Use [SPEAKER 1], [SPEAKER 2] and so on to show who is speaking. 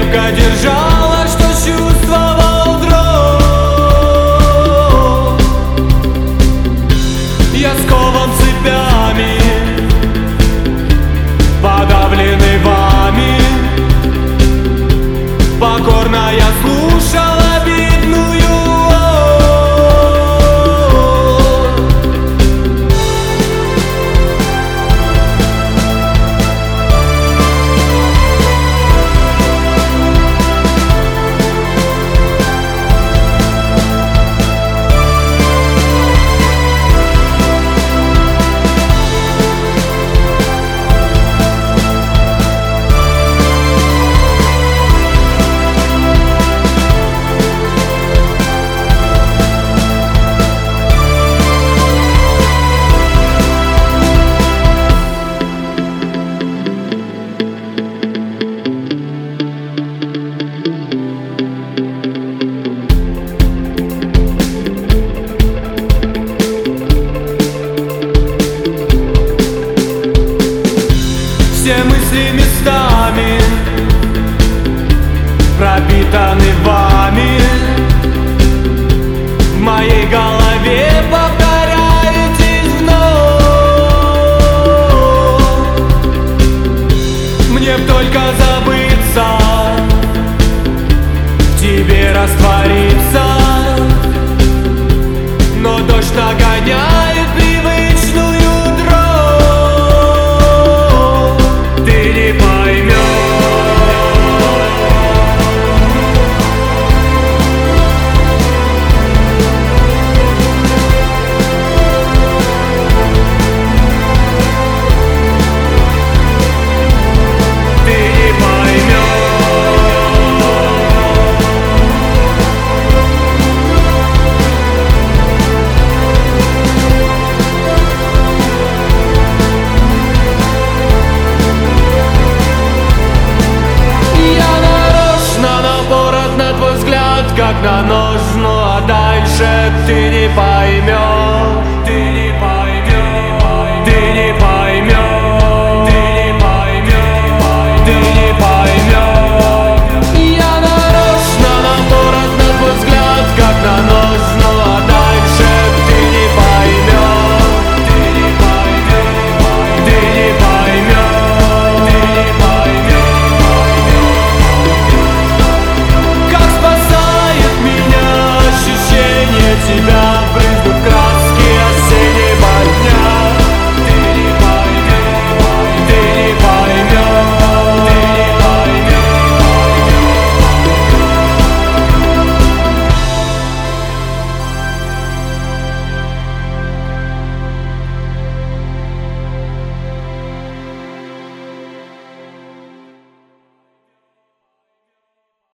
[SPEAKER 1] крепко держала, что чувствовал вдруг. Я скован цепями, подавленный вами. Покорно я слушал обидную все мысли местами пропитаны вами. В моей голове повторяетесь вновь. Мне б только забыться, в тебе раствориться, но дождь нагоняет привычную дрожь. Ты не поймешь. Как на нож, ну а дальше ты не поймешь.